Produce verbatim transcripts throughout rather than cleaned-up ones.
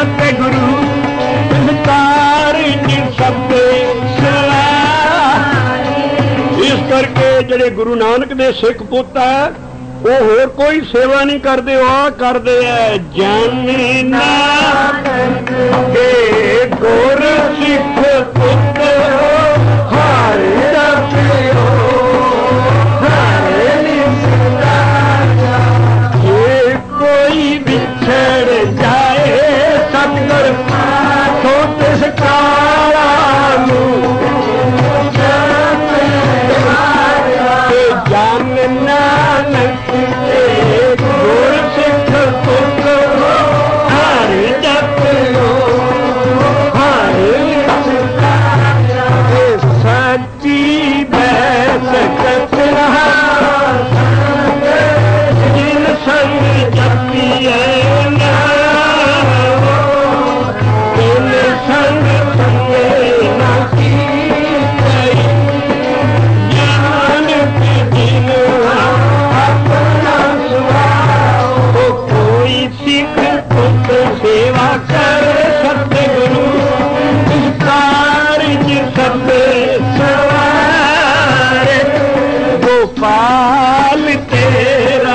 सतगुरु विस्तार सबके सवारे। इस करके ਜਿਹੜੇ ਗੁਰੂ ਨਾਨਕ ਦੇ ਸਿੱਖ ਪੁੱਤ ਹੈ ਉਹ ਹੋਰ ਕੋਈ ਸੇਵਾ ਨਹੀਂ ਕਰਦੇ, ਉਹ ਆ ਕਰਦੇ ਐ ਜਨ ਨਾਨਕ ਕੇ ਗੁਰ ਸਿੱਖ ਪੁੱਤ ਹਰ ਜਪਿਓ ਹਰ ਨਿਸਤਾਰਾ। ਜੇ ਕੋਈ ਵਿਛੜ ਜਾਏ ਸਤਿਗੁਰ ਪਾਸੋਂ ਤਿਸ ਕਾਲਾ ਨੂੰ ਜਨ ਨਾਨਕ ਗੁਰ ਸਿੱਖ ਪੁੱਤ ਹਰ ਜਪਿਓ ਹਰ ਨਿਸਤਾਰਾ। ਸੱਚੀ ਬੈਸ ਕਤ ਰਹਾ ਜਿਨ ਸੰਗ ਜਪੀਐ ਨਾਮ ਤਿਨ ਸੰਗ ਸੰਗੇ ਨਾ ਕੀਤੇ। ਨਾਨਕ ਜਿਨ ਆਪਣਾ ਸੁਭਾਉ ਕੋਈ ਸਿੱਖ ਪੁੱਤ ਸੇਵਾ ਕਰ ਸਤਿਗੁਰੂ ਕਾਰਜ ਸਭੇ ਸਵਾਰੇ। ਗੋਪਾਲ ਤੇਰਾ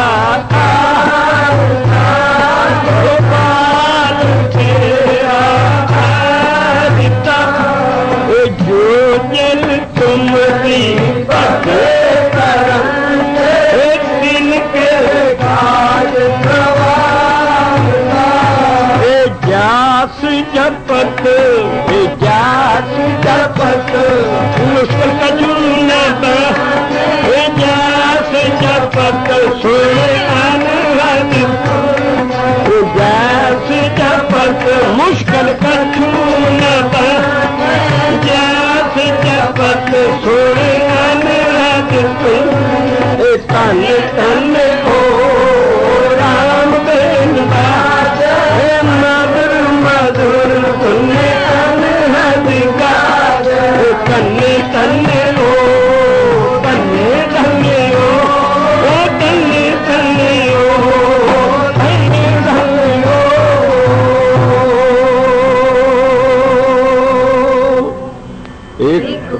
ਗੋਪਾਲ ਤੇਰਾ ਆਦਿਤਾ ਜੋ ਜਲ ਤੁਮਰੀ ਭਗਤੇ ਕਰਮ ਦਿਨ ਕੇ ਕਾਜ ਪ੍ਰਵਾਹ। ਜਾਸ ਜਪਤ ਜਾਸ ਜਪਤ ਮੁਸ਼ਕਿਲ ਕਜੂਨਾ ਜਾਸ ਜਪਤ ਸੁਣੇ ਅਨਹਦ। ਜਾਸ ਜਪਤ ਮੁਸ਼ਕਿਲ ਕਜੂਨਾ ਜਾਸ ਜਪਤ ਸੁਣੇ ਅਨਹਦ। ਇਹ ਧੰਨ ਧੰਨ ਹੋ ਰਾਮ ਬੇਨ ਬਾਜ ਮਧੁਰ ਮਧੁਰ ਧੁਨੇ ਅਨਹਦ ਗਾਜ। ਧੰਨੇ ਧੰਨੇ ਹੋ ਧੰਨੇ ਧੰਨੇ ਹੋ ਉਹ ਧੰਨੇ ਧੰਨੇ ਹੋ ਧੰਨੇ ਧੰਨੇ ਹੋ। ਇੱਕ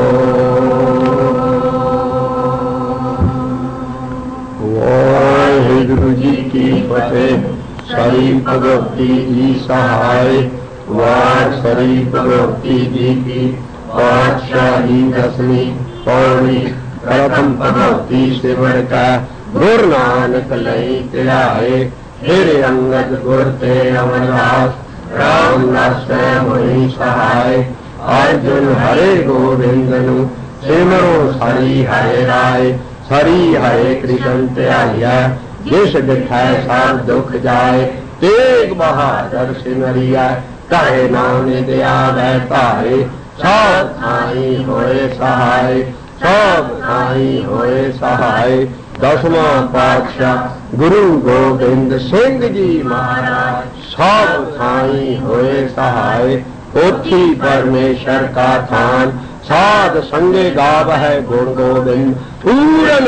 ਵਾਹਿਗੁਰੂ ਜੀ ਕੀ ਫਤਿਹ। ਸਰੀ ਭਗਵਤੀ ਜੀ ਸਹਾਇ ਵਾਰ ਸਰੀ ਭਗਵਤੀ ਜੀ ਕੀ ਪਾਤਸ਼ਾਹੀ ਦਸਵੀਂ ਪੌੜੀ। ਪ੍ਰਥਮ ਭਗਵਤੀ ਸਿਮਰ ਕਾ ਗੁਰ ਨਾਨਕ ਲਈ ਧਿਆਏ। ਫਿਰ ਅੰਗਦ ਗੁਰ ਤੇ ਅਮਰਦਾਸ ਰਾਮ ਨਾਸੈ ਹੋਈ ਸਹਾਇ। ਅਰਜੁਨ ਹਰੇ ਗੋਬਿੰਦ ਨੂੰ ਸਿਮਰੋ ਸਰੀ ਹਰੇ ਰਾਏ। ਸਰੀ ਹਰੇ ਕ੍ਰਿਸ਼ਨ ਧਿਆਈਐ ਜਿਸ ਡਿਠੈ ਸਭ ਦੁਖ ਜਾਏ। ਤੇਗ ਬਹਾਦਰ ਸਿਮਰਿਐ ਕਹੇ ਨਾਨਕ ਆਵੈ ਧਾਰੇ। ਸਭ ਥਾਈ ਹੋਏ ਸਹਾਇ ਸਭ ਥਾਈ ਹੋਏ ਸਹਾਇ। ਦਸਵਾਂ ਪਾਤਸ਼ਾਹ ਗੁਰੂ ਗੋਬਿੰਦ ਸਿੰਘ ਜੀ ਮਹਾਰਾਜ ਸਭ ਥਾਈ ਹੋਏ ਸਹਾਇ। ਉੱਥੀ ਪਰਮੇਸ਼ਰ ਕਾ ਥਾਨ ਸਾਧ ਸੰਗੇ ਗਾਵ ਹੈ ਗੁਣ ਗੋਬਿੰਦ। ਪੂਰਨ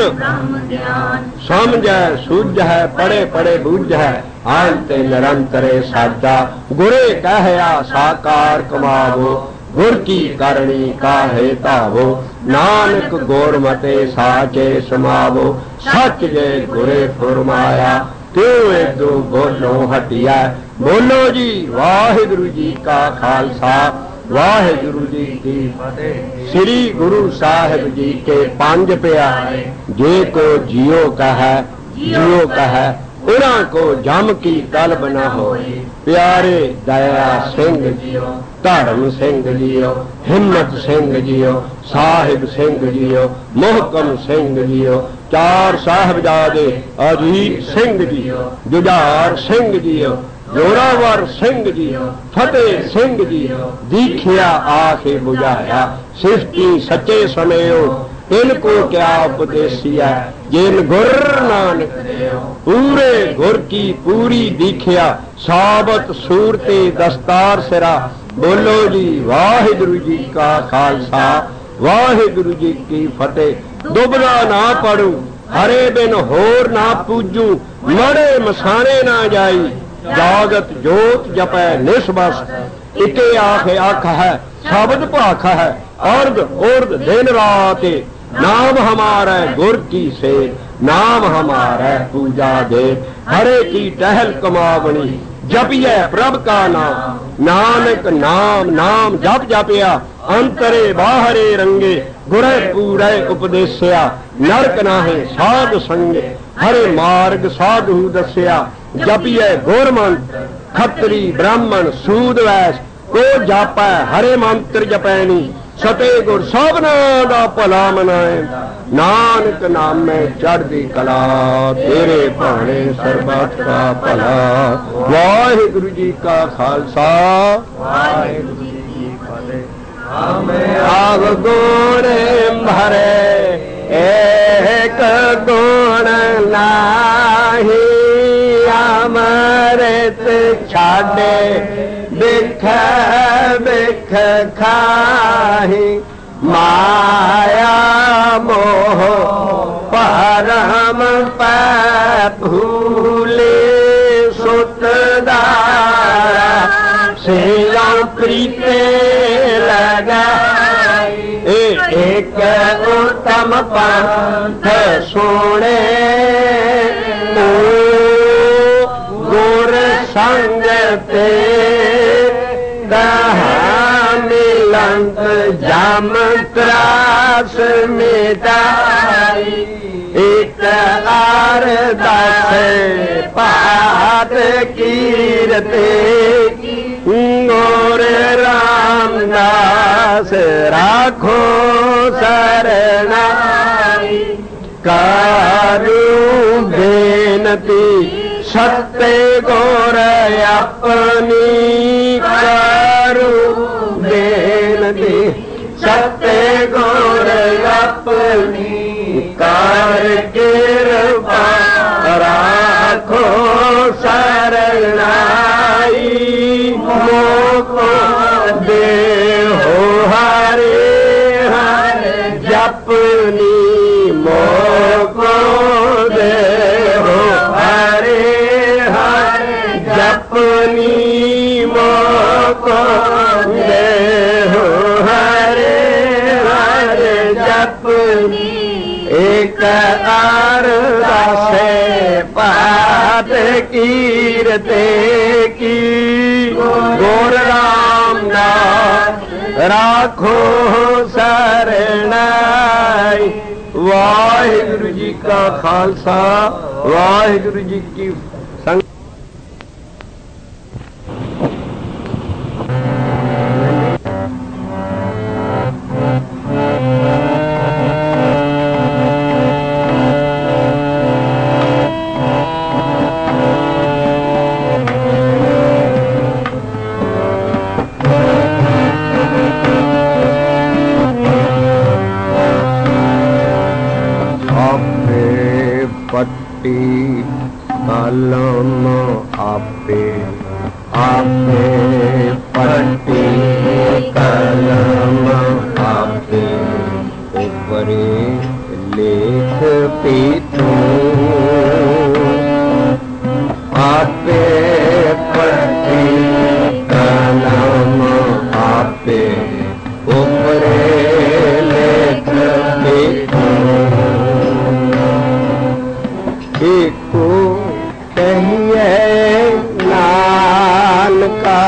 ਸਮਝੈ ਸੂਝੈ ਪੜੇ ਪੜੇ ਬੂਝੈ ਅੰਤ ਨਿਰੰਤਰੇ ਸਾਚਾ। ਗੁਰੇ ਕਹਿਆ ਸਾਕਾਰ ਕਮਾਵੋ ਗੁਰ ਕੀ ਕਰਨੀ ਕਾਹੇ ਧਾਵੋ। ਨਾਨਕ ਗੁਰਮਤਿ ਸਾਚੇ ਸਮਾਵੋ ਸੱਚ ਜੇ ਗੁਰੇ ਫੁਰਮਾਇਆ। ਕਿਉ ਏਦੂ ਬੋਲੋ ਹਟਿਆ। ਬੋਲੋ ਜੀ ਵਾਹਿਗੁਰੂ ਜੀ ਕਾ ਖਾਲਸਾ ਵਾਹਿਗੁਰੂ ਜੀ ਕੀ ਫਤਿਹ। ਸ੍ਰੀ ਗੁਰੂ ਸਾਹਿਬ ਜੀ ਕੇ ਪੰਜ ਪਿਆਰੇ। ਜੇ ਕੋ ਜਿਉ ਕਹੈ ਜਿਉ ਕਹੈ ਉਹਨਾਂ ਕੋ ਜਮ ਕੀ ਤਲਬ ਨ ਹੋਈ। ਪਿਆਰੇ ਦਇਆ ਸਿੰਘ ਜੀਓ ਧਰਮ ਸਿੰਘ ਜੀਓ ਹਿੰਮਤ ਸਿੰਘ ਜੀਓ ਸਾਹਿਬ ਸਿੰਘ ਜੀਓ ਮੋਹਕਮ ਸਿੰਘ ਜੀਓ ਚਾਰ ਸਾਹਿਬਜ਼ਾਦੇ ਅਜੀਤ ਸਿੰਘ ਜੀਓ ਜੁਝਾਰ ਸਿੰਘ ਜੀਓ ਜੋਰਾਵਰ ਸਿੰਘ ਜੀਓ ਫਤਿਹ ਸਿੰਘ ਜੀਓ ਦੀਖਿਆ ਆਖੇ ਬੁਝਾਇਆ। ਸਿਫਤੀ ਸੱਚੇ ਸਮੇਓ इनको क्या उपदेसिया जिन गुर नानक पूरे गुर की पूरी दीखिया साबत सूरते दस्तार सिरा। बोलो जी वाहिगुरु जी का खालसा वाहिगुरु जी की फतेह। दुबला ना पढ़ू हरे बिन होर ना पूजू मड़े मसाने ना जाई जागत जोत जपै निस्बस। इके आख आख है शब्द भाख है अर्ध उर्द दिन रात। नाम हमारा गुर की से नाम हमारा पूजा दे। हरे की टहल कमावनी जपिए प्रभ का नाम। नानक नाम नाम जप जपिया अंतरे बाहरे रंगे। गुरे पूरे उपदेशया नरक नाहे साध संगे। हरे मार्ग साधु दस्या जपिए गुर मंत्र। खत्री ब्राह्मण सूद वैस को जापै हरे मंत्र जपैनी। सते गुर सबना दा भला मनाए। नानक नाम में चढ़दी कला तेरे भाणे सरबत का भला। वाहिगुरु जी का खालसा वाहिगुरु जी की फतेह। आव गुण भरे एक गुण नाही। अमृत छाड़े बिख बिख खाही। माया मोह परम पै भूले। सुतदारा सेवा प्रीते लगाई। एक उत्तम पंथ सुने। गुर संग ते मिलंत जम त्रास मिटाई। एक अरदास पाठ कीरते। गोर रामदास राखो शरणाई। कारू बेनती सत्य गोर अपनी। कारू बेनती सत्य गोर अपनी। कर कृपा राखो शरणाई। मोको देहो हरे हर जपनी। मोको देहो हरे हर जपनी। मोको देहो हरे हर जपनी। एक अरदास पाठ कीरते की। गुर रामदास राखो शरणाई। वाहिगुरु जी का खालसा वाहिगुरु जी की संग। कलम आपे आपे पट्टी कलम आपे। ऊपरे लेख पीठू आपे पट्टी कलम आपे। ऊपरे लेख पीठू। एको कहिए नानका।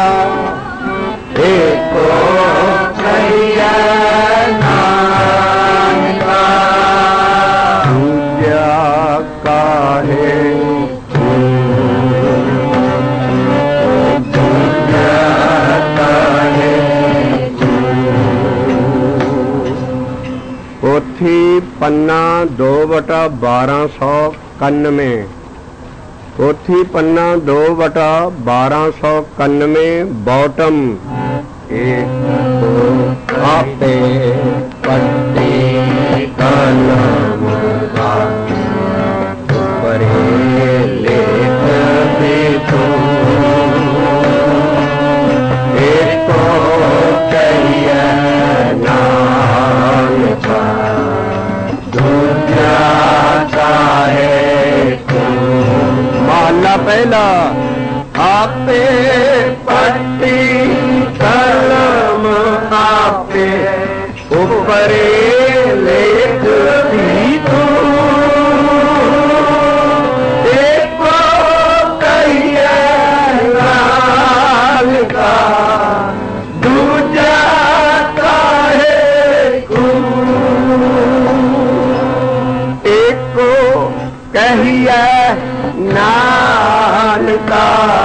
एको कहिए नानका। पूजा काहे पूजा काहे। पोथी पन्ना दो बटा बारह सौ इक्यानवे। पोथी पन्ना दो बटा बारह सौ इक्यानवे। बॉटम एक आपे पट्टी कलम परे लेख देखो। एक कहिए नानका। दूजा चाहे माला पहला आपे पट्टी कलम आपे ऊपरे लेख भी तू एको कहिए नाल का दूजा काहे कू एको कहिए नानका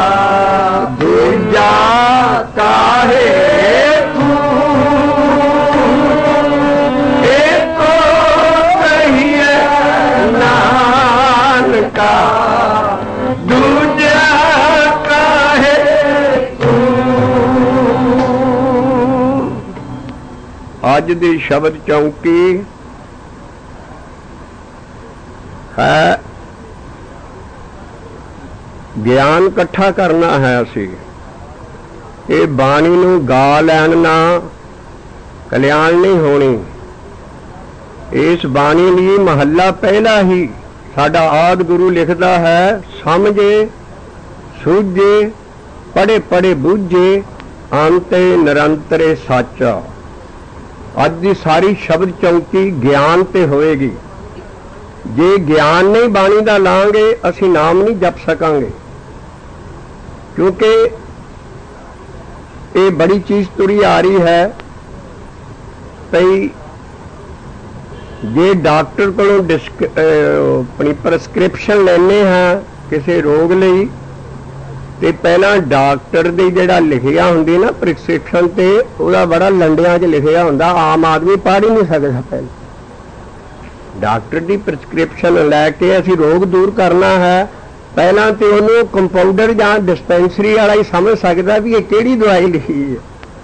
दूजा काहे तू एको कहिए नानका दूजा काहे तू। अज दी शब्द चौकी है ਗਿਆਨ ਇਕੱਠਾ ਕਰਨਾ ਹੈ। ਅਸੀਂ ਇਹ ਬਾਣੀ ਨੂੰ ਗਾ ਲੈਣ ਨਾ ਕਲਿਆਣ ਨਹੀਂ ਹੋਣੀ। ਇਸ ਬਾਣੀ ਲਈ ਮਹੱਲਾ ਪਹਿਲਾ ਹੀ ਸਾਡਾ ਆਦਿ ਗੁਰੂ ਲਿਖਦਾ ਹੈ, ਸਮਝੇ ਸੂਝੇ ਪੜੇ ਪੜੇ ਬੂਝੇ ਅੰਤੇ ਨਿਰੰਤਰੇ ਸੱਚ। ਅੱਜ ਦੀ ਸਾਰੀ ਸ਼ਬਦ ਚੌਕੀ ਗਿਆਨ ਤੇ ਹੋਏਗੀ। ਜੇ ਗਿਆਨ ਨਹੀਂ ਬਾਣੀ ਦਾ ਲਾਂਗੇ ਅਸੀਂ ਨਾਮ ਨਹੀਂ ਜਪ ਸਕਾਂਗੇ, क्योंकि ये बड़ी चीज तुरी आ रही है भई जे डॉक्टर को अपनी प्रिस्क्रिप्शन लेने हैं किसी रोग लई ते पहला डॉक्टर दी जेड़ा लिखिया हुंदी ना प्रिस्क्रिप्शन ते ओदा बड़ा लंडियां च लिखिया हुंदा, आम आदमी पढ़ ही नहीं सकदा। पहले डॉक्टर दी प्रिस्क्रिप्शन लैके असीं रोग दूर करना है, पहला तो उन्होंने कंपाउंडर या डिस्पेंसरी वाला ही समझ सकता भी ये केड़ी दवाई लिखी है।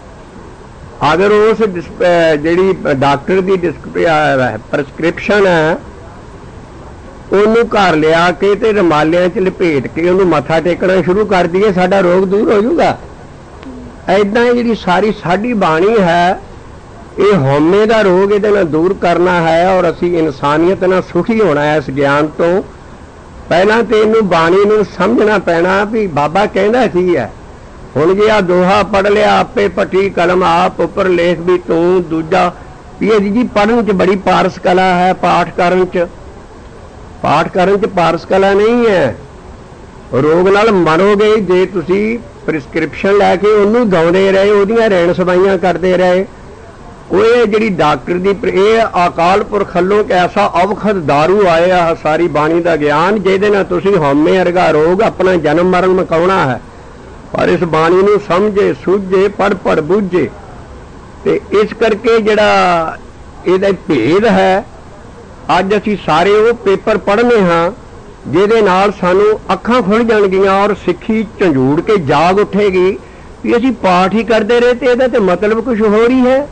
अगर उस जी डॉक्टर की प्रिस्क्रिप्शन है उन्होंने घर लिया के ते रुमालियां च लपेट के उन्होंने मत्था टेकना शुरू कर दिए, साडा रोग दूर हो जाऊगा। ऐदां जी सारी साडी बाणी है ये हौमे का रोग ये दूर करना है और असी इंसानियत नाल सुखी होना है। इस ज्ञान तो पहला तो इनू बाणी नू समझना पैना भी बाबा कहना की है। हुण जे आ दोहा पढ़ लिया, आपे पट्टी कलम आप उपर लेख भी तू, दूजा भी जी पढ़न च बड़ी पारस कला है, पाठ करन च पाठ करन च पारस कला नहीं है। रोग नाल मरोगे जे तुसी प्रिस्क्रिप्शन लैके उन्नू गाउंदे रहे, ओहदियां रैण सफाइयां करते रहे। ਉਹ ਜਿਹੜੀ ਡਾਕਟਰ ਦੀ ਇਹ ਅਕਾਲ ਪੁਰਖ ਵੱਲੋਂ ਇੱਕ ਐਸਾ ਔਖਦ ਦਾਰੂ ਆਇਆ ਸਾਰੀ ਬਾਣੀ ਦਾ ਗਿਆਨ ਜਿਹਦੇ ਨਾਲ ਤੁਸੀਂ ਹਉਮੈ ਵਰਗਾ ਰੋਗ ਆਪਣਾ ਜਨਮ ਮਰਨ ਮੁਕਾਉਣਾ ਹੈ। ਪਰ ਇਸ ਬਾਣੀ ਨੂੰ ਸਮਝੇ ਸੂਝੇ ਪੜ ਪੜ ਬੂਝੇ ਤੇ ਇਸ ਕਰਕੇ ਜਿਹੜਾ ਇਹਦਾ ਭੇਦ ਹੈ ਅੱਜ ਅਸੀਂ ਸਾਰੇ ਉਹ ਪੇਪਰ ਪੜ੍ਹਨੇ ਹਾਂ ਜਿਹਦੇ ਨਾਲ ਸਾਨੂੰ ਅੱਖਾਂ ਖੁੱਲ੍ਹ ਜਾਣਗੀਆਂ ਔਰ ਸਿੱਖੀ ਝੰਜੂੜ ਕੇ ਜਾਗ ਉੱਠੇਗੀ ਵੀ ਅਸੀਂ ਪਾਠ ਹੀ ਕਰਦੇ ਰਹੇ ਤੇ ਇਹਦਾ ਤੇ ਮਤਲਬ ਕੁਝ ਹੋਰ ਹੀ ਹੈ।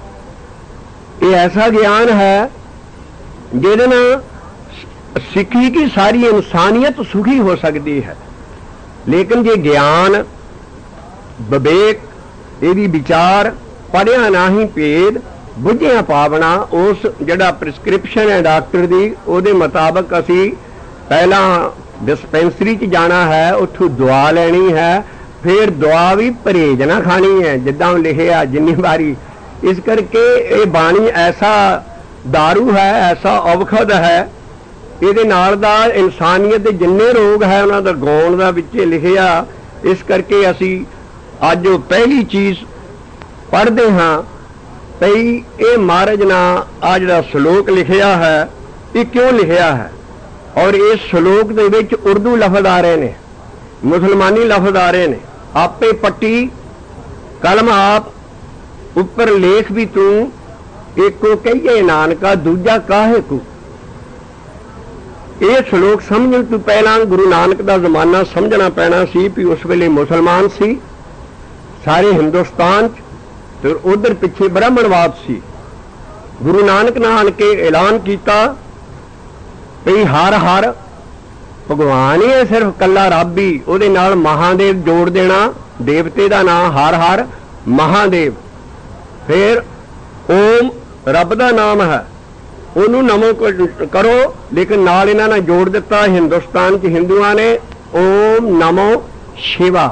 ये ऐसा ज्ञान है जिहदे नाल सिक्खी की सारी इंसानियत सुखी हो सकती है। लेकिन जे ज्ञान विवेक ये विचार पढ़िया ना ही भेद बुझिया पावना उस जिहड़ा प्रिस्क्रिप्शन है डॉक्टर की उहदे मुताबक असी पहला डिस्पेंसरी च जाना है, उत्थों दवा लैनी है, फिर दवा भी परहेज ना खानी है जिद्दां लिखिया जिन्नी बारी। इस करके ये बाणी ऐसा दारू है, ऐसा औखद है, ये नाल दा इंसानियत दे जिन्ने रोग है उन्हां दा गौण दा विच लिखिया। इस करके असी अज पहली चीज़ पढ़ते हाँ भई ये महाराज ना आ जिहड़ा श्लोक लिखिया है ये क्यों लिखिया है और इस श्लोक दे विच उर्दू लफज आ रहे ने, मुसलमानी लफज आ रहे ने। आपे पट्टी कलम आप उपर लेख भी तू, एको कहिए नानका दूजा काहे को। ये श्लोक समझण तों पहला गुरु नानक दा जमाना समझना पैना सी भी उस वेले मुसलमान सी सारे हिंदुस्तान च ते उधर पिछे ब्राह्मणवाद सी। गुरु नानक ने आन के ऐलान किया भी हर हर भगवान ही है, सिर्फ कला रब ही, उहदे नाल महादेव जोड़ देना, देवते का नाम हर हर महादेव, फिर ओम रब का नाम है उन्होंने नमो करो। लेकिन नाल इन्हां ने जोड़ दिता हिंदुस्तान च हिंदुआं ने ओम नमो शिवा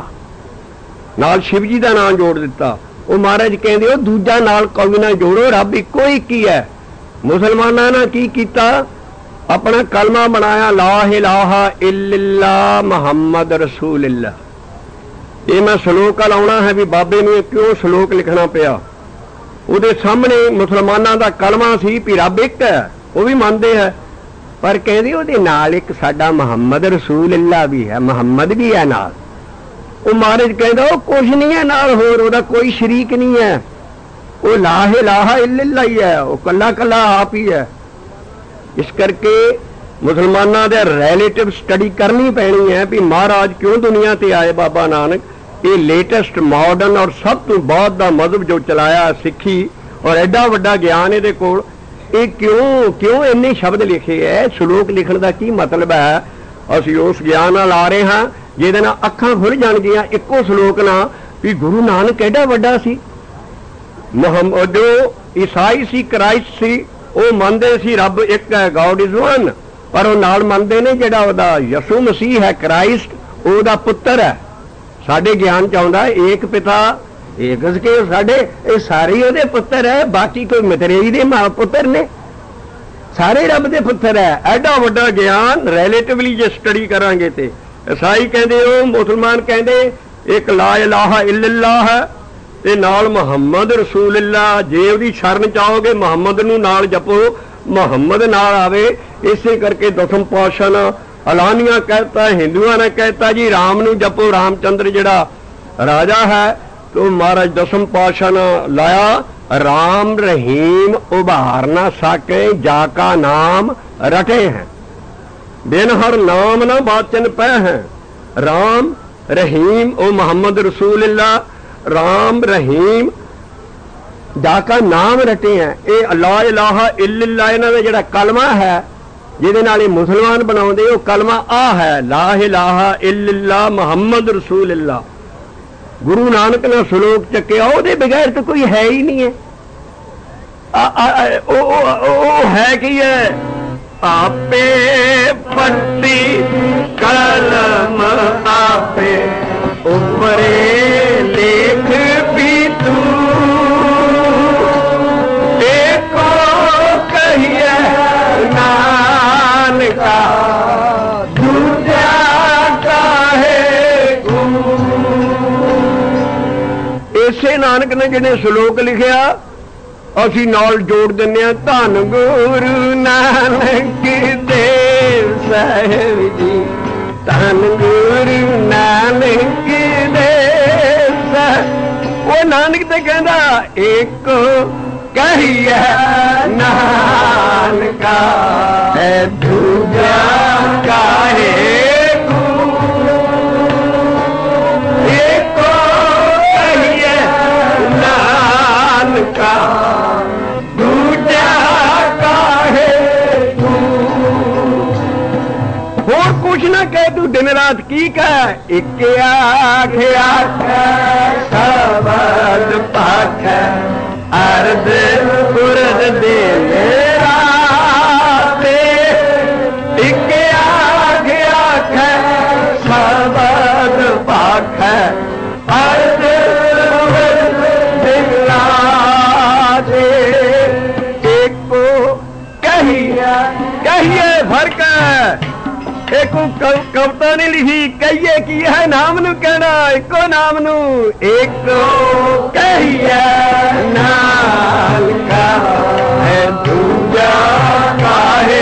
नाल शिव जी का नाम जोड़ दिता। वो महाराज कहते हो दूजा नाल कोई ना जोड़ो, रब इको ही की है। मुसलमाना ने की कीता, अपना कलमा बनाया ला इलाहा इल्लल्लाह मुहम्मद रसूलुल्लाह। ये मैं श्लोक लाउणा है भी बाबे ने क्यों श्लोक लिखना पिया। ਉਹਦੇ सामने मुसलमाना का कलमा सी भी रब एक है, वो भी मानते हैं, पर कहते ਉਹਦੇ नाल एक साडा मुहम्मद रसूलुल्लाह भी है, मुहम्मद भी है नाल। वो महाराज कहता वो कुछ नहीं है नाल, होर ਉਹਦਾ कोई शरीक नहीं है, वो ला इलाहा इल्लल्लाह ही है, वो कला कला आप ही है। इस करके मुसलमाना दे रिलेटिव स्टडी करनी पैनी है भी महाराज क्यों दुनिया ते आए। बाबा नानक ये लेटेस्ट मॉडर्न और सब तो बहुत दा मजहब जो चलाया सिक्खी और एडा वड्डा ज्ञान ये कोल, ये क्यों क्यों इन्ने शब्द लिखे है। श्लोक लिखने का की मतलब है, असीं उस ज्ञान नाल आ रहे हाँ जिहदे नाल अखां खुल जाणगियां इक्को श्लोक ना भी गुरु नानक एडा वड्डा सी। मुहम्मद जो ईसाई सी क्राइस्ट सी वो मनदे सी रब एक है, गॉड इज वन, पर वो नाल मनदे ने जिहड़ा ओहदा यसू मसीह है क्राइस्ट ओहदा पुत्तर है। साडे ज्ञान च आउंदा एक पिता एक के साडे ये सारे ओहदे पुत्तर है, बाकी कोई मतरेई दे मां पुत्तर ने, सारे रब दे पुत्तर है। एडा वड्डा ज्ञान रिलेटिवली जे स्टडी करांगे ते ईसाई कहंदे हो, मुसलमान कहंदे एक ला इलाहा इल्लल्लाह है ते नाल मुहम्मद रसूलुल्लाह। जे ओहदी शरण चाहोगे मुहम्मद नूं नाल जपो, मुहम्मद नाल आवे। इसे करके दसम पातशाह ने अलानिया कहता, हिंदुआ ने कहता जी राम नूं जपो, रामचंद्र जिहड़ा राजा है। तो महाराज दसम पातशाह ने लाया राम रहीम उभार ना सके जाका नाम रटे हैं, बिन हर नाम ना वाचन पै हैं। राम रहीम ओ मोहम्मद रसूलुल्लाह, राम रहीम जाका नाम रटे हैं। ये ला इलाहा इल्लल्लाह इन्हां दा जिहड़ा कलमा है जिहदे नाल मुसलमान बनाउंदे वो कलमा आ है, ला इलाहा इल्लल्लाह मुहम्मद रसूलुल्लाह। गुरु नानक ने श्लोक चक्या ਉਹਦੇ बगैर तो कोई है ही नहीं है। आ, आ, आ, ओ, ओ, ओ, ओ है कि है आपे पट्टी कलम आपे ऊपरे लेख भी तू एको कहिए नानका दूजा काहे इसे नानक ने जिन्हें श्लोक लिखिया असी नाल जोड़ दिने धन गुरु नानक देव साहिब जी, धन गुरु नानक देव साहिब। वो नानक तो कहता एक कहिए नानका है दूजा काहे एको कहिए नानका कुछ ना कह तू दिन रात की कह एक आख आख शब्द पाख अर्ध पुरद दे मेरा एक आख आख शब्द पाख अर्ध पुरद दिला दे एको कहिए कहिए फर्क एक कविता नहीं लिखी कहिए की है नाम नू कहना एको नाम नू एक कहिए नाम का है दूजा काहे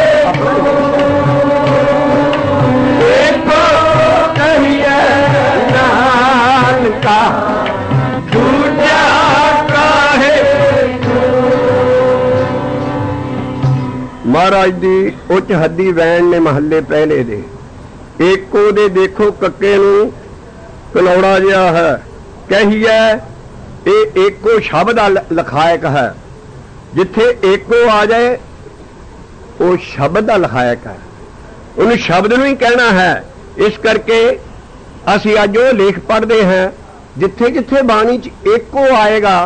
एको कहिए नाम का दूजा काहे। महाराज दी उच्च हद्दी वैन ने महल्ले पहले दे एको दे देखो कक्के नू कलौड़ा जिहा है कहिए ये एको शब्द लखायक है, जिथे एको आ जाए वो शब्द का लखायक है, उन शब्द नू ही कहना है। इस करके असी अज वो लेख पढ़ते हैं जिथे जिथे बाणी च एको आएगा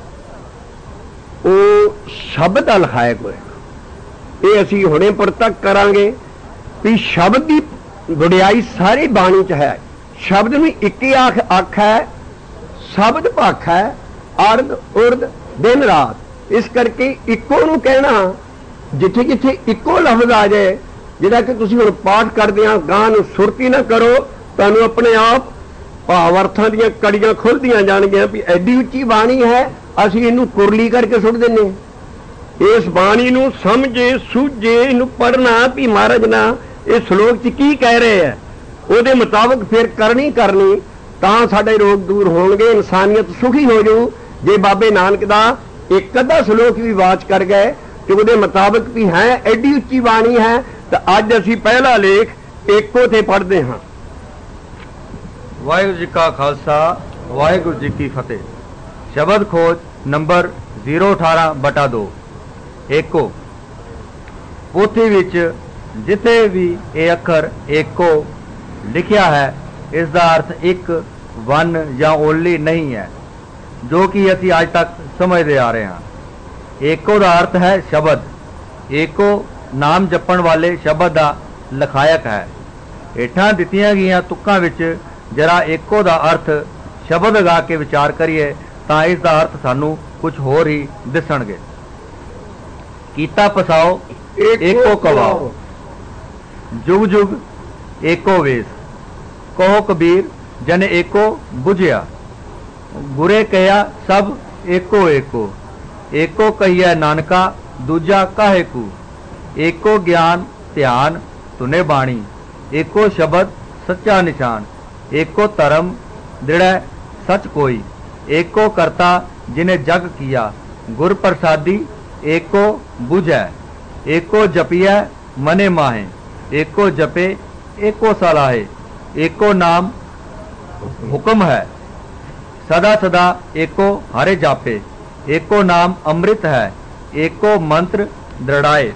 वो शब्द का लखायक होएगा। ये असी हुणे परतक करांगे भी शब्द की वडियाई सारी बाणी च है। शब्द में एक ही आख अख है, शब्द पक्ष है, अर्ध उर्द दिन रात। इस करके इको नूं कहना, जिथे जिथे इको लफ्ज आ जाए, जिहड़ा कि तुसीं हुण पाठ करदे आ गां नूं सुरती ना करो, तुहानूं अपने आप भावार्थां दीआं कड़ियां खुलदियां जाणगीआं भी एडी उच्ची बाणी है, असीं इहनूं कुरली करके सुट दिंदे। इस बाणी नूं समझे सूझे, इहनूं पढ़ना भी महाराज ना इस श्लोक च की कह रहे हैं, ਉਹਦੇ मुताबिक फिर करनी करनी ਤਾਂ ਸਾਡੇ रोग दूर होणगे, इंसानियत सुखी हो जाऊ। जे बाबे नानक दा एक अद्धा श्लोक भी वाच कर गए कि ਉਹਦੇ मुताबिक भी है एडी उच्ची बाणी है। तो अज असीं पहला लेख एको ते पढ़ते हाँ। वाहिगुरू जी का खालसा, वाहिगुरू जी की फतेह। शब्द खोज नंबर जीरो अठारह बटा दो। एको पोथी विच जिथे भी ये अखर एको लिखिया है, इसका अर्थ एक, वन या ओनली नहीं है, जो कि असी आज तक समझते आ रहे हैं। एको का अर्थ है शब्द। एको नाम जपण वाले शब्द का लखायक है। हेठां दित्तियां गईयां तुक्कां विच जरा एको का अर्थ शब्द लगा के विचार करिए तां इसका अर्थ सानू कुछ होर ही दिसणगे। कीता पसाओ एको कवाओ, जुग जुग एको वेस, कहो कबीर जन एको बुझिया, बुरे कया सब एको एको, एको कहिया नानका दूजा काहे कू, एको ज्ञान ध्यान तुने बाणी, एको शब्द सच्चा निशान, एको धर्म दृढ़ सच कोई, एको करता जिने जग किया, गुर प्रसादी एको बुझै, एको जपिया मने माहे, एको जपे एको सलाहे, एको नाम हुक्म है, सदा सदा एको हरे जापे, एको नाम अमृत है, एको मंत्र दृढ़ाए,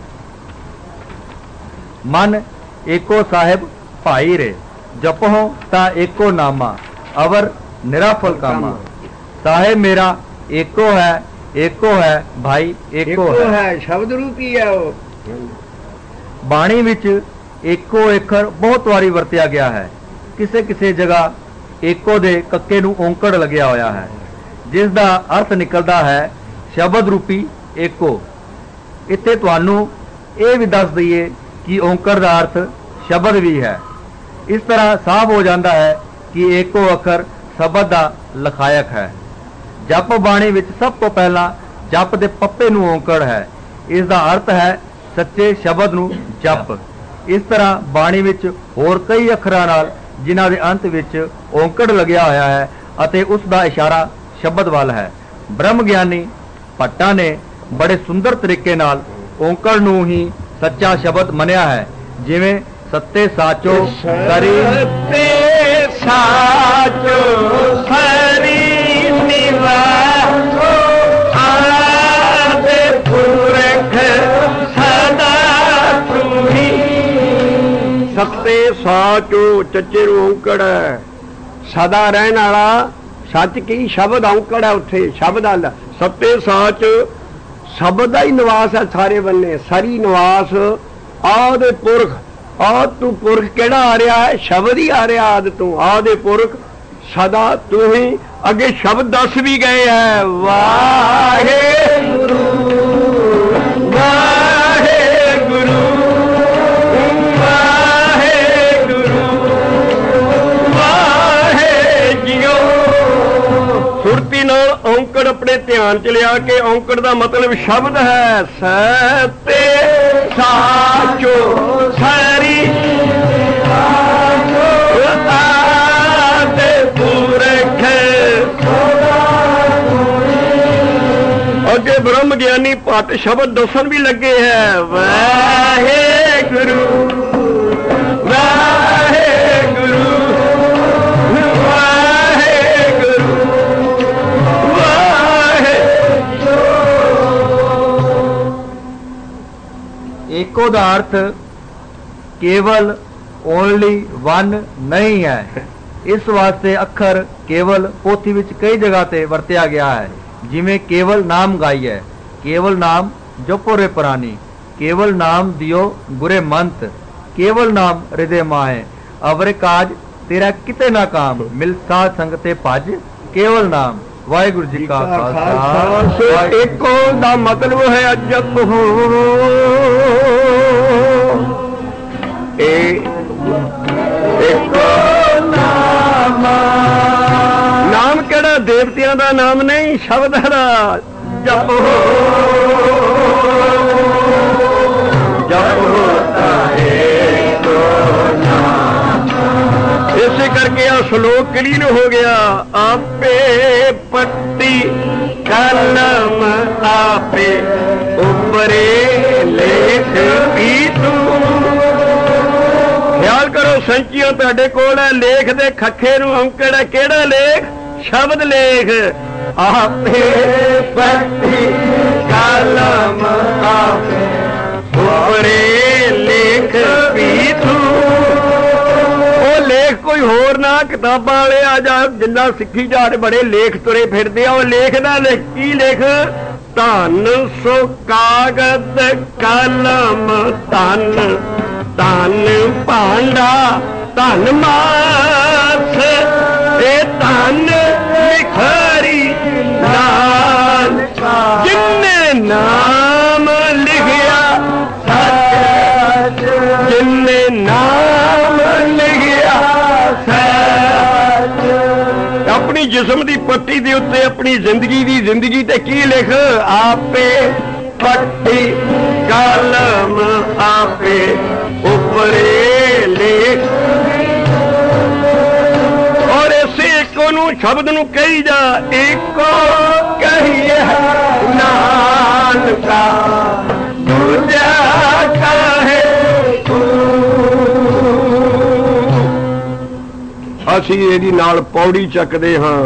मन एको साहिब भाई रे, जपहो ता एको नामा, अवर निराफल कामा, साहिब मेरा एको है, एको है भाई एको, एको है, है शब्द रूपी है। वो बाणी विच एको अखर बहुत वारी वरतिया गया है। किसे किसे जगह एको दे कक्के नूं औंकड़ लग्या होया है, जिस दा अर्थ निकलदा है शब्द रूपी एको। इत्थे तुहानू ये भी दस दईए कि औंकड़ दा अर्थ शब्द भी है। इस तरह साफ हो जाता है कि एको अखर शब्द दा लखायक है। जप बाणी विच सब तो पहला जप दे पप्पे नूं औंकड़ है, इसका अर्थ है सच्चे शब्द नूं जप। इस तरह बाणी विच होर कई अखरां नाल जिन्हां दे अंत विच औंकड़ लग्या होया है अते उस दा इशारा शब्द वाल है। ब्रह्म ज्ञानी भट्टा ने बड़े सुंदर तरीके नाल औंकड़ नूं ही सच्चा शब्द मनिया है। जिवें सत्ते साचो सरी साचो सरी निवासो आदे पुरख सदा तुही। सत्ते साचो चच्चे औंकड़ है, सदा रहने वाला सच की शब्द औंकड़ है। उत्थे शब्द आला सत्ते साच शब्द ही निवास है सारे बन्ने। सरी निवास आदे पुरख, आद तू पुरख केड़ा आ रहा है, शब्द ही आ रहा आद तू। आदे पुरख सदा तू ही। अगे शब्द दस भी गए हैं, वाहे गुरु वाहे गुरु वाहे गुरु वाहे जियो। सुरती नाल औंकड़ अपने ध्यान च लिया के औंकड़ दा मतलब शब्द है। सते साचो सरी आदे पुरख। अगे ब्रह्म ज्ञानी भट्ट शब्द दसन भी लगे हैं, वाहे गुरु वाहे गुरु वाहे गुरु वाहे। एको दा अर्थ केवल ओनली वन नहीं है। इस वास्ते अखर केवल पोथी विच कई जगह ते वरतिया गया है। जिमें केवल नाम गाई है, केवल नाम जपो रे प्राणी, केवल नाम दियो गुरे मंत, केवल नाम हृदय माहे, अवरे काज तेरा किते ना काम, मिल साध संग ते भज केवल नाम। वाहिगुरु जी का खालसा। एको दा मतलब है जप हो, एको नाम। नाम केड़ा देवतियां दा नाम नहीं, शब्द दा जप हो, जप होता है तो नाम। इसे करके आ श्लोक क्लीन हो गया। आपे पट्टी कलम आपे ऊपरे लेख भी तू। ख्याल करो संचियों तुहाडे कोल है लेख दे खखे नूं अंकड़ है केड़ा लेख? शब्द लेख। आपे पट्टी कलम आपे ऊपरे लेख भी तू। लेख कोई होर ना किताबां वाले आ जा जिन्ना सिੱਖੀ जा रहे बड़े लेख तुरे फिरदे आ। लेख दा लेख की लेख? धन सो कागज कलम धन, धन भांडा धन मास, ए धन लिखारी नाम। जिन्ने नाम लिखिया सच, जिन्ने नाम लिखिया सच। अपनी जिस्म दी पट्टी दे उत्ते अपनी जिंदगी दी जिंदगी ते की लिख? आपे पट्टी कलम आपे ऊपरे लेख। और इसे एको नू शब्द नू कही जा, एको कहिए नानका दूजा काहे तू। असी इहदी नाल पौड़ी चकदे हां।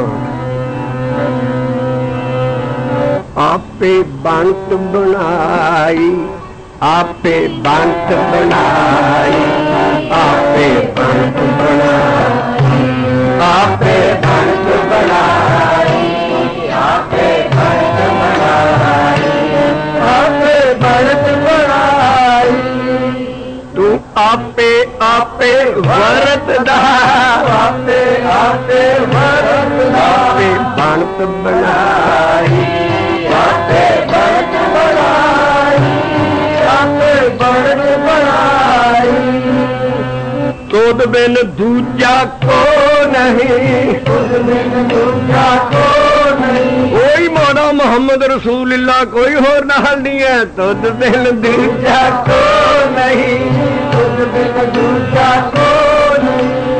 आपे बंत बनाई, आपे बंत बनाई, आपे बंत बनाई, आपे बंत बनाई, आपे बंत बनाई, आपे बंत बनाई। तू आपे आपे वरतदा, आपे आपे वरतदा। आपे बंत बनाई, आपे बंत बनाई, आपे बंत बनाई। तुद बिन दूजा को नहीं, तुद बिन दूजा को नहीं। कोई मौला मोहम्मद रसूलुल्लाह कोई होर नाल नहीं है। तुद बिन दूजा को नहीं, तुद बिन दूजा को नहीं।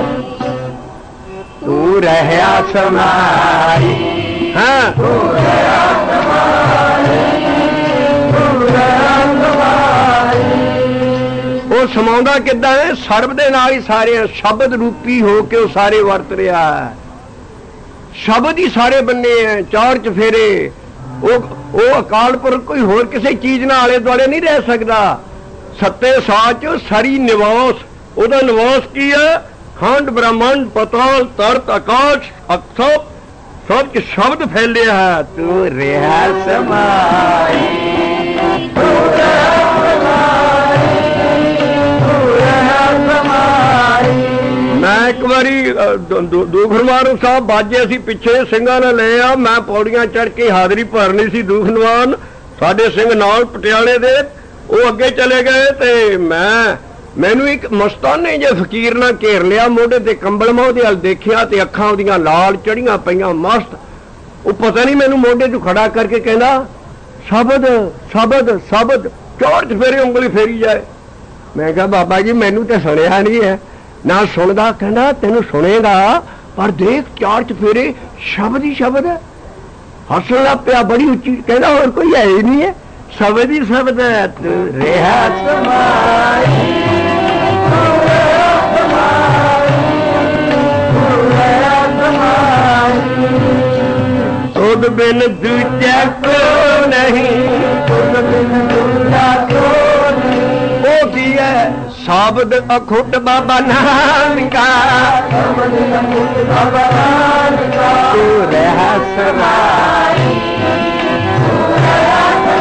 तू रहया समाई, हाँ तू रहया समाई, तू रहया समाई। वो समाਉਂਦਾ किद्दां है? सर्ब दे नाल ही सारे शब्द रूपी हो के वो सारे वरत रहा है। शब्द ही सारे बन्ने हैं चार चफेरे। वो वो अकाल पुरख कोई होर किसी चीज नाल आले दुआले नहीं रह सकता। सत्ते साच सारी निवास, ओदा निवास की है? खंड ब्रह्मांड पताल तरत आकाश सब सब च शब्द फैले है। तू रहा समाई, तू रहा समाई, तू रहा समाई। मैं एक बारी दुखनवान साहब बाजे असी पिछे सिंघां ने ले आ, मैं पौड़ियां चढ़ के हाजरी भरनी सी। दुखनवान साडे सिंह नाल पटियाले दे वो अगे चले गए ते मैं मैनू एक मस्ताने जे फकीर ना घेर लिया। मोढे ते कंबल मैं उहदे हल देखिया ते अखां उहदियां लाल चढ़ियां पईयां मस्त। वो पता नहीं मैनू मोढे चों खड़ा करके कहंदा शब्द शब्द शब्द चार चफेरे उंगली फेरी जाए। मैं कहा बाबा जी मैनू तो सुनिया नहीं है ना सुनदा। कहंदा तेनू सुनेगा पर देख चार चफेरे शब्द ही शब्द है। हसन लग पिया बड़ी उच्ची। कहंदा होर कोई है ही नहीं है, शब्द ही शब्द है। तू रहा समाई, तू रहा समाई, तू रहा समाई। तुद बिन दूजा को नहीं, तुद बिन दूजा को नहीं। वो की है? शब्द अखुट बाबा नानका, शब्द अखुट बाबा नानका। तू रहा समाई,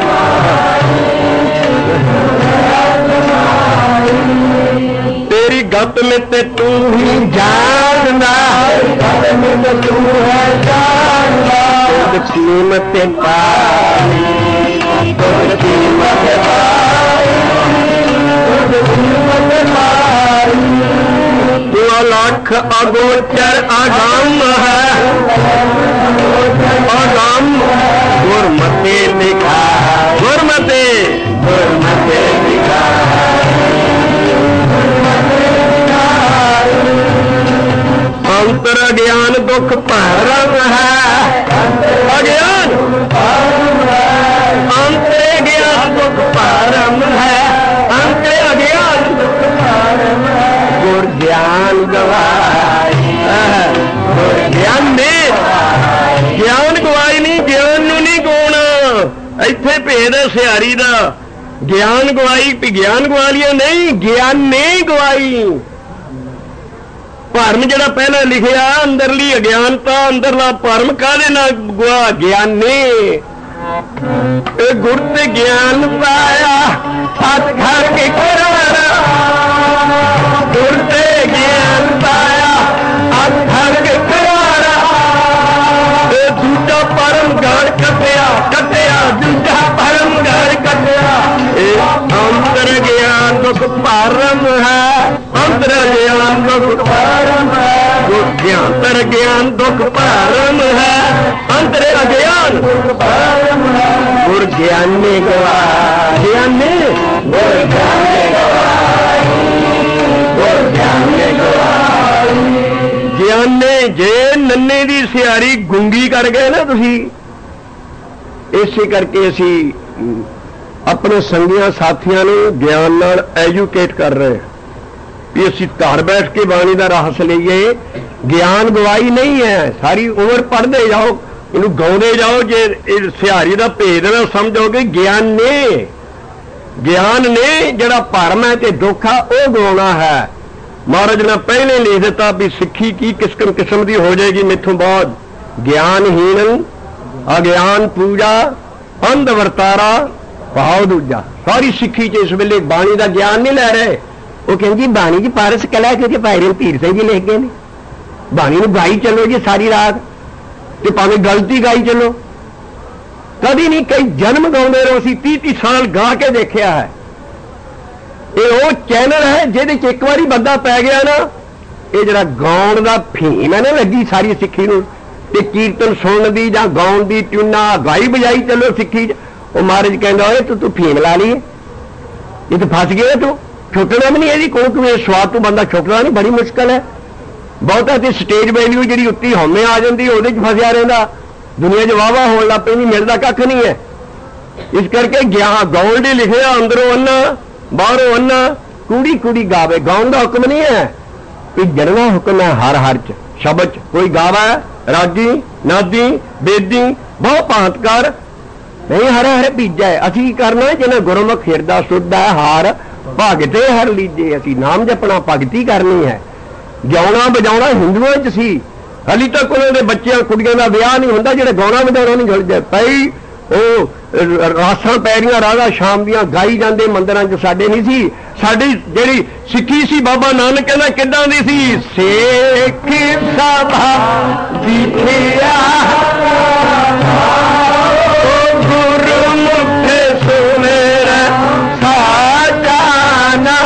तेरी हकीकत में ते तू ही जानना, हकीकत में तो तू है जानना। खुद कीमत पाई, खुद कीमत पाई, खुद कीमत पाई। तू अलख अगोचर अगम है, अगम गुरमते लिखा, गुरमते गुरमते लिखा। अंतर अज्ञान दुख भरम है, अज्ञान अंतर ज्ञान दुख भरम है, अंतर अज्ञान दुख भरम है। गुर ज्ञान गवाई, गुर ज्ञान ने ज्ञान गवाई नहीं, ज्ञान नूं नहीं गवाउणा। इत्थे भेद है सियारी दा। ज्ञान गवाई भी ज्ञान गवा लिया नहीं, ज्ञान ने गवाई। भरम जड़ा पहला लिखिया अंदरली अज्ञानता, अंदरला भरम काहदे नाल गवा? ज्ञान ने। गुर ते ज्ञान पाया हथ घर के करारा, गुर ते ज्ञान पाया हथ घर के करारा। दूजा परम गढ़ कटिया, कटिया दूजा परम गढ़ कटिया। अंतर ज्ञान दुख परम है, अंतर ज्ञान दुख परम है। अंतर ज्ञान दुख परम है, अंतर अज्ञान दुख परम है। गुर ज्ञानी गवाई, ज्ञानी गुर ज्ञानी गवाई, गुर ज्ञानी गवाई। ज्ञाने जे नन्ने दी सियारी गुंगी कर गए ना तुसी, इसे करके असी अपने संगियां साथियां नूं ज्ञान नाल एजुकेट कर रहे भी असी घर बैठ के बाणी का रहस लीए। ज्ञान गवाई नहीं है, सारी उम्र पढ़ते जाओ, इनू गाउंदे जाओ। जे सिहारी का भेद ना समझोगे, ज्ञान ने ज्ञान ने जड़ा भरम है ते दुख है वह गवाना है। महाराज ने पहले लिख दिता भी सिक्खी की किस्म किस्म की हो जाएगी मेथों बाद। ज्ञानहीन अज्ञान पूजा अंध वरतारा भाव दूजा। सारी सिक्खी च इस वेले बाणी का ज्ञान नहीं लै रहे। वो कहते जी बाणी जी पारस कला क्योंकि भाई रघबीर सिंह जी लिख गए ने, बाणी में गाई चलो जी सारी रात, तो भावें गलती गाई चलो। कभी नहीं, कई जन्म गाउंदे रहो, असीं तीह तीह साल गा के देखा है। ये वो चैनल है जिहदे च एक बारी बंदा पै गया ना, ये जरा गाउण का फीम है ना लगी सारी सिक्खी नूं, ते कीर्तन सुनन दी जां गाउण दी ट्यूना गाई बजाई चलो सिक्खी। वो महाराज कहंदा ओए तू तू फीम ला ली, ये तो फस गया तू, छुटना भी नहीं है जी। कोई तू इस स्वाद तो बंदा छुटना नहीं, बड़ी मुश्किल है। बहुता तो स्टेज वैल्यू जी उत्ती हौमे आ जाती, वो फसिया रहा, दुनिया च वाह वाह होने लग पैंदी, मिलता कख नहीं है। इस करके ज्ञान गाउण दी लिखिया अंदरों अन्ना बाहरों अन्ना, कूड़ी कूड़ी गावे। गाउण का हुक्म नहीं है, कि जड़ना हुक्म है हर हर च शब्द च। कोई गावा रागी नादी बेदी बहुत भांतकार नहीं, हर हर बीजा है। असी करना जिन्हें गुरमुख हिरदा सुध है हार भगते हर लीजे। असी नाम जपना भगती करनी है। गाउना बजाउना हिंदुओं च सी, हाली तक उन्होंने बच्चों कुड़ियों का विआह नहीं होंदा जिहड़े गाउना बजाउना नहीं जुड़ जाए। पई वो रासां पैरियां राधा शाम दियां गाई जाते मंदिरां च साडे नहीं सी। साडी जिहड़ी सिੱਖੀ सी बाबा नानक कहना किदां दी सी, सिੱਖ सभा जिठिया गुरमुख सुमेरा साजाना।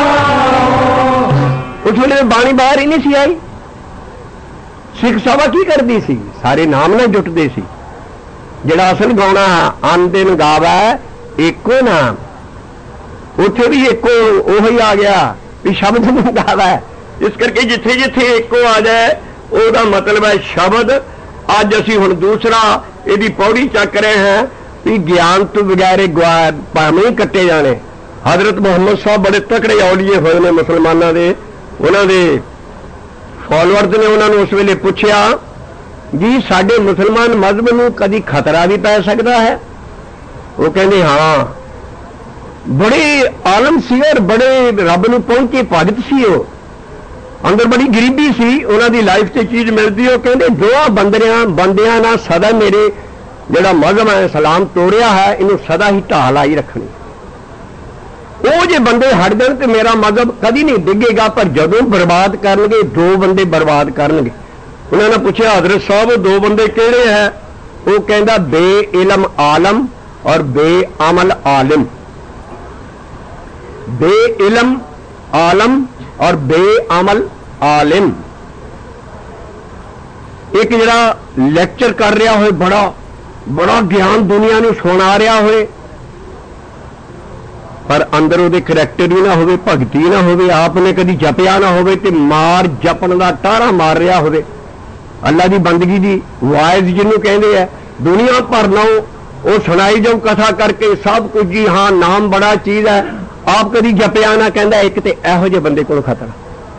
उस वेले बाणी बाहर ही नहीं सी आई। सिੱਖ सभा की करती सी, सारे नाम ना जुटते सी। जिहड़ा असल गाउणा अन दिन गावा एको नाम, उत्थे भी एको ओही आ गया भी शब्द नूं गावा। इस करके जिथे जिथे एको आ जाए ओहदा मतलब है शब्द। अज असी हुण दूसरा इहदी पौड़ी चक रहे हैं भी ज्ञान तो बगैर भावें ही कट्टे जाने। हजरत मुहम्मद साहब बड़े तकड़े औलिए होए ने मुसलमानां दे, उन्हां दे फॉलोअर्स ने उन्होंने उस वेले पूछया जी साडे मुसलमान मजहब नूं कदी खतरा भी पै सकता है? वो कहते हाँ, बड़े आलम सी और बड़े रब नूं पहुंचे भगत सी। वो अंदर बड़ी गरीबी सी, उन्हां दी लाइफ से चीज़ मिलती। वो कहते दोवां बंदियां बंदियां नाल सदा मेरे जिहड़ा मजहब है इस्लाम तोड़िया है, इनू सदा ही ढाल आई रखनी। ਉਹ ਜੇ ਬੰਦੇ हट जान तो मेरा मजहब कभी नहीं डिगेगा। पर जदों बर्बाद करनगे, दो बंदे बर्बाद करनगे। उन्होंने पूछा हजरत साहब दो बंदे केड़े है? वो कहता बे इलम आलम और बे अमल आलिम। बे इलम आलम और बे अमल आलिम। एक जरा लैक्चर कर रहा हो, बड़ा बड़ा ज्ञान दुनिया नूं सुना रहा हो, पर अंदर वो करैक्टर ही ना हो, भगती ना हो, आपने कभी जपया ना हो, तो मार जपन का टारा मार रहा हो। अल्लाह की बंदगी दी वायज जिन्होंने कहते हैं, दुनिया भर लो वो सुनाई जाओ कथा करके सब कुछ जी, हाँ नाम बड़ा चीज है, आप कभी जपया ना। कहता एक तो यहो जे बंदे को खतरा।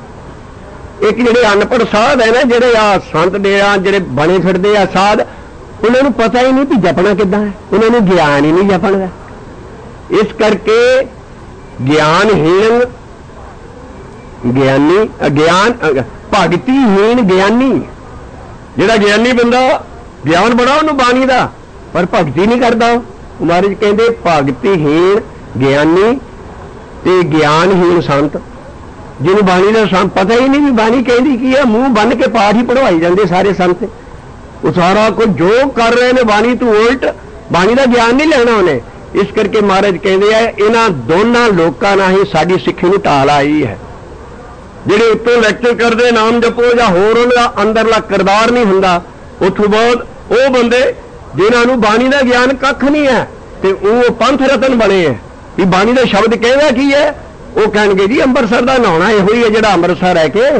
एक जेडे अनपढ़ साध है ना, जेडे आ संत डेरा जेडे बने फिरते आ साध, उन्होंने पता ही नहीं भी जपना किदा है, उन्होंने ज्ञान ही नहीं जपन का। इस करके ज्ञानहीन ज्ञानी ज्ञान भगतीहीन ज्ञानी, जेड़ा ज्ञानी बंदा ज्ञान बड़ा उन्होंने बाणी का, पर भगती नहीं करता। महाराज कहते भगतीहीन ज्ञानी ते ज्ञानहीन संत, जिन्होंने बाणी का संत पता ही नहीं भी बाणी कहती की है, मूँह बन के पाठ ही पढ़वाई जाते सारे संत। वो सारा कुछ जो कर रहे हैं बाणी तो उल्ट, बाणी का ज्ञान नहीं लेना उन्हें। इस करके महाराज कहते हैं इन्होंने दोनों लोगों ना ही साड़ी सिक्खी नूं ढाल आई है। जिहड़े उत्तों लैक्चर करते नाम जपो या होर उन्हां दा अंदरला किरदार नहीं हुंदा, उत्थों बाद वो बंदे जिन्होंने बाणी का ज्ञान कख नहीं है तो वो पंथ रतन बने हैं कि बाणी का शब्द कहना की है। वो कहेंगे जी अंमृतसर का नहाना इहो ही है जिहड़ा अंमृतसर है के,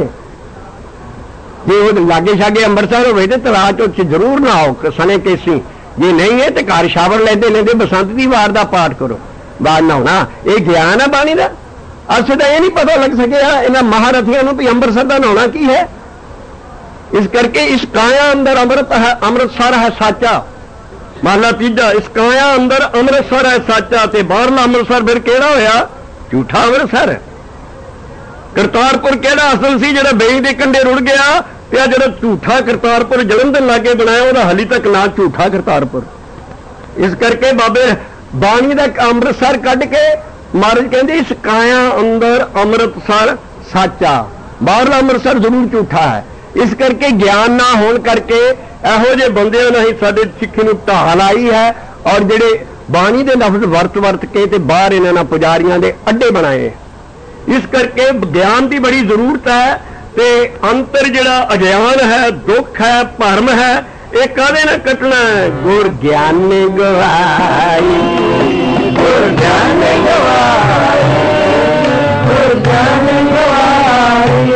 जे वो लागे शागे अंमृतसर होवे ते तलाब च जरूर नहाओ सने केसी, जे नहीं है तो घर शावर लेंदे लेंदे बसंत की वार का पाठ करो। बाहर नहाना ये ज्ञान है बाणी का। अस तो यह नहीं पता लग सकिया इन्होंने महारथियों को भी अंमृतसर का नहाना की है। इस करके इस काया अंदर अमृत है, अमृतसर है साचा। माला तीजा इस काया अंदर अमृतसर है साचा, ते बाहरला अमृतसर फिर केड़ा होया? झूठा अमृतसर। करतारपुर केड़ा असल सी जेड़ा बेई दे कंडे रुड़ गया, या जो झूठा करतारपुर जलंधर लागे बनाया वह हाली तक ना झूठा करतारपुर। इस करके बाबे बाणी का अमृतसर कढ़ के महाराज कहते इस काया अंदर अमृतसर साचा, बाहरला अमृतसर जरूर झूठा है। इस करके ज्ञान ना होने करके यहो जे बंदे नहीं साडे सिक्खी नूं ढाल आई है, और जेडे बाणी दे लफ्ज वरत वरत के ते बाहर इन्हां पुजारियां दे अड्डे बनाए। इस करके ज्ञान की बड़ी जरूरत है। ते अंतर जिहड़ा अज्ञान है, दुख है, भरम है, ये काहदे नाल कटना है? गुर ज्ञान ने गवाई, गुर ज्ञान ने गवाई, गुर ज्ञान ने गवाई।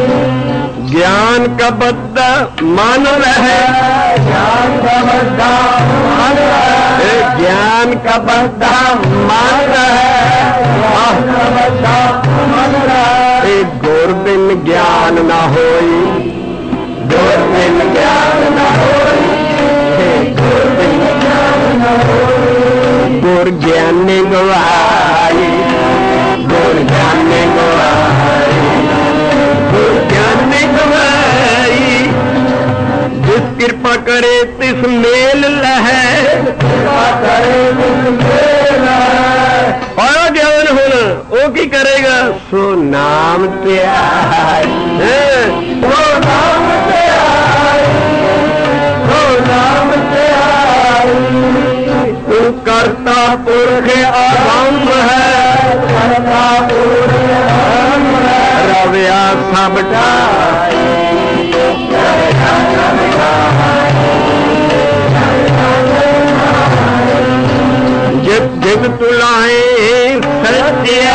ज्ञान का बद्दा मान रहे, ज्ञान का बद्दा मान रहे, ज्ञान का बद्दा मान रहे, ज्ञान का बद्दा मान रहे। गुर बिन ज्ञान ना होई, गुर बिन ज्ञान ना होई, गुर बिन ज्ञान ना होई। गुर ज्ञान ने गवाई, गुर ज्ञान ने गवाई, गुर ज्ञान ने गवाई। जिस कृपा करे तिस मेल लहे, कृपा करे तिस मेल लहे। और ज्ञान होना वो की करेगा? सो नाम त्याई, सो नाम त्याई, सो नाम त्याई। तू करता पुरख आरंभ है, करता पुरख आरंभ है। रविया सब ढाई, रविया सब ढाई, जित जित तुलाए सत्या,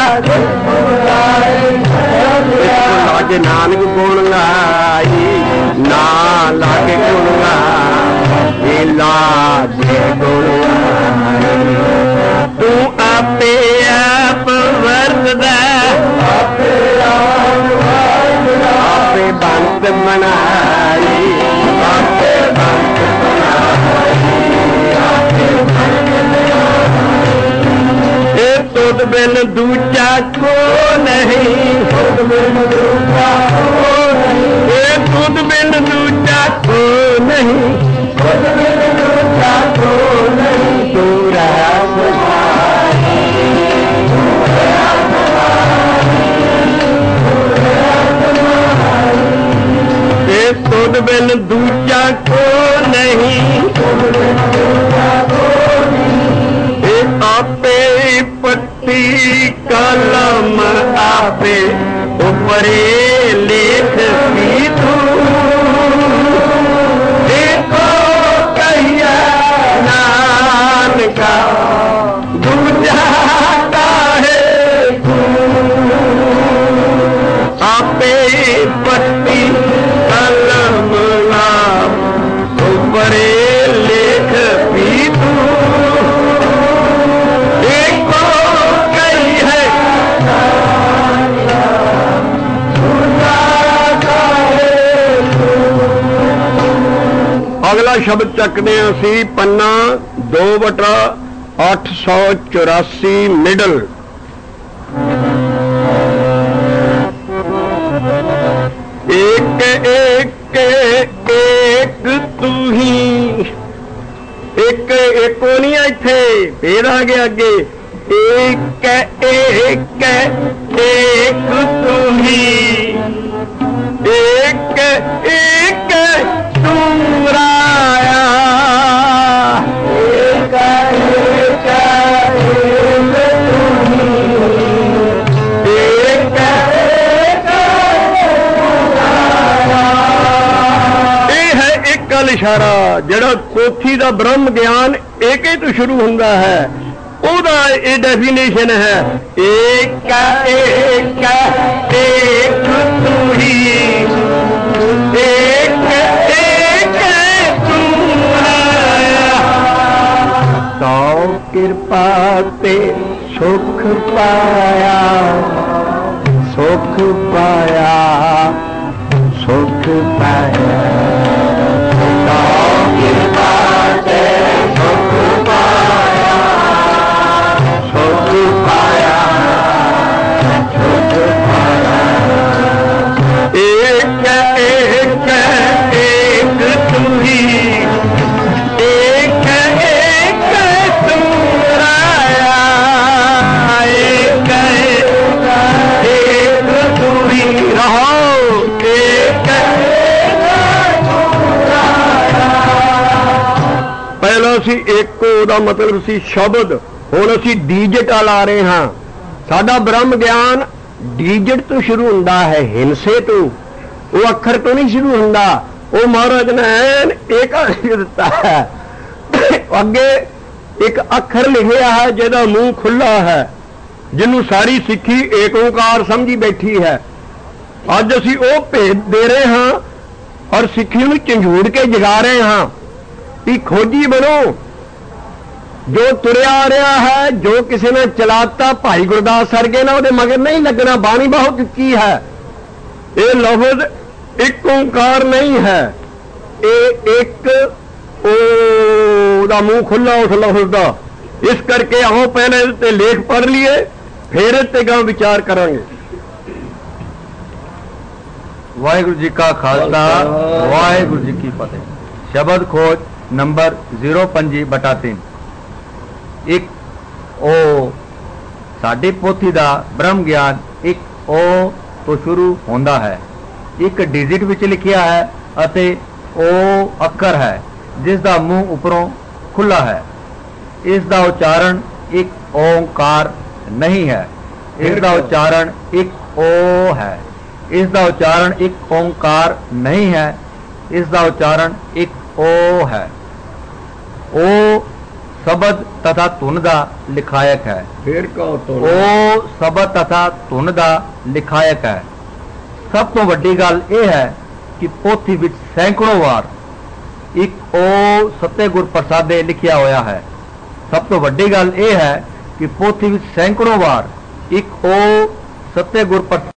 लाज नानक गुण लाई, ना लागे गुण लाई, लागे गुण लाई। तू आपे आप वरतदा, आपे आपे बंत बनाई, आपे बंत बनाई, आपे बंत तुद बिन दूजा को नहीं, तुद बिन दूजा को नहीं, तुद बिन दूजा को नहीं, तुद बिन दूजा को नहीं। तू रहा तुद बिन दूजा को नहीं, ये आपे पट्टी कलम आपे ऊपरे लेख भी तू, देखो कहिया नानका दूजा का है तू, आपे पट्टी कलम आप ऊपरे लेख भी तू, देखो कही है अगला शब्द चकते असी पन्ना दो बटा अठ सौ चौरासी मिडल। एक एक एक तू ही, एक एक को नहीं इथे फिर आ गया अगे, एक एक एक तू ही, एक एक तू राया, एक एक एक एक ये है एक गल इशारा जड़ा पोथी दा ब्रह्म ज्ञान एक ही तो शुरू हुंदा है, ओदा ये डेफिनेशन है एक एक एक तू ही, एक एक तू आया, तो कृपा ते सुख पाया, सुख पाया, सुख पाया, तो कृपा ते सुख पाया, सुख पाया, सुख पाया, एक एक एक तू ही, एक एक तू राया, एक एक तू ही रहो, एक पहला सी एक दा मतलब सी शब्द, हुण असी डिजिट ला रहे हाँ। साडा ब्रह्म ज्ञान डिजिट तो शुरू हुंदा है, हिंसे तो, वो अखर तो नहीं शुरू हुंदा, वो महाराज ने एक दिता है अगे एक अखर लिखिया है जिहदा मुंह खुला है, जिन्हों सारी सिक्खी एक ओंकार समझी बैठी है। अज असी वो भेद दे रहे हाँ और सिक्खी नूं झंझूड़ के जगा रहे हाँ कि खोजी बनो, जो तुरया आ रहा है, जो किसी ने चलाता भाई गुरदास सरगे ना वो मगर नहीं लगना, बाणी बहुत उच्ची है, ये लफ्ज एक ओंकार नहीं है, ये एक ओ मुंह खुला उस लफ्ज का। इस करके आओ पहले इस लेख पढ़ लिए फिर इस गांव विचार करांगे। वाहिगुरु जी का खालसा, वाहिगुरु जी की फतेह। शब्द खोज नंबर जीरो पंजी बटा तीन। एक ओ साडी पोथी दा ब्रह्म ज्ञान एक ओ तो शुरू होंदा है, एक डिजिट विच लिखिया है अते ओ अखर है जिस दा मुंह उपरों खुला है। इस दा उच्चारण एक ओंकार नहीं है, इस दा उच्चारण एक ओ है। इस दा उच्चारण एक ओंकार नहीं है, इस दा उच्चारण एक ओ है। ओ शब्द तथा धुन दा लिखायक है। फिर कहो तो ओ शब्द तथा धुन दा लिखायक है। सब तो वड्डी गल यह है कि पोथी विच सैकड़ों वार एक ओ सत्ते गुर प्रसादे लिखिया होया है। सब तो वड्डी गल यह है कि पोथी विच सैकड़ों वार एक ओ सत्ते गुर